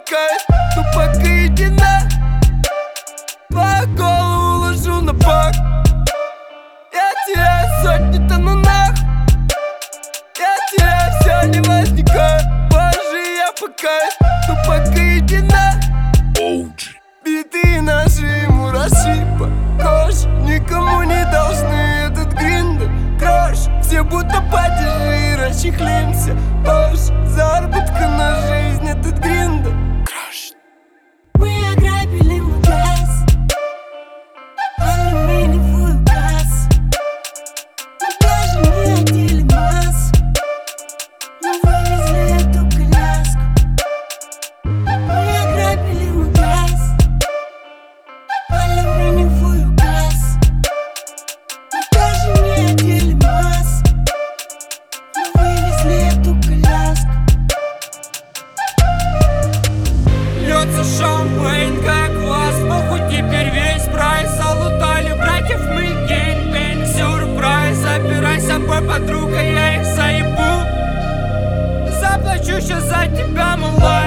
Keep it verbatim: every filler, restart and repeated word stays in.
кайф, тупо каедина. Твою голову ложу на бок. Я теряю сотни, тону нах. Я теряю все, не возникаю. Боже, я по кайф, тупо каедина. Биты наши, мураши по коже. Никому не должны этот гриндер крош. Все будто падежи, расчехлимся позже. Заработка на жизнь, этот гриндер крош. Мы ограбили магаз, алюминиевую кассу. Мы даже не одели маску, но вывезли эту коляску. Мы ограбили магаз, алюминиевую кассу. Мы даже не одели маску, но вывезли эту коляску. Льется шампейн, как класс. Похуй теперь весь прайс. Залутали братьев, мы геймпейн. Сюрприз, забирай с собой подруга, я их заебу. Заплачу сейчас за тебя, малая.